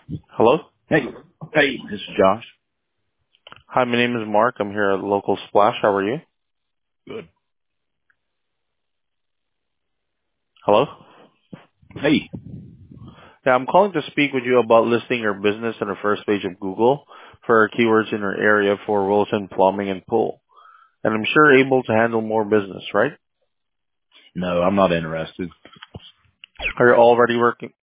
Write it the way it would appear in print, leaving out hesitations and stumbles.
Hello? Hey, hey, this is Josh. Hi, my name is Mark. I'm here at Local Splash. How are you? Good. Hello? Hey, Yeah, I'm calling to speak with you about listing your business on the first page of Google for keywords in your area for Wilson Plumbing and Pool. And I'm sure you're able to handle more business, right? no, I'm not interested. Are you already working?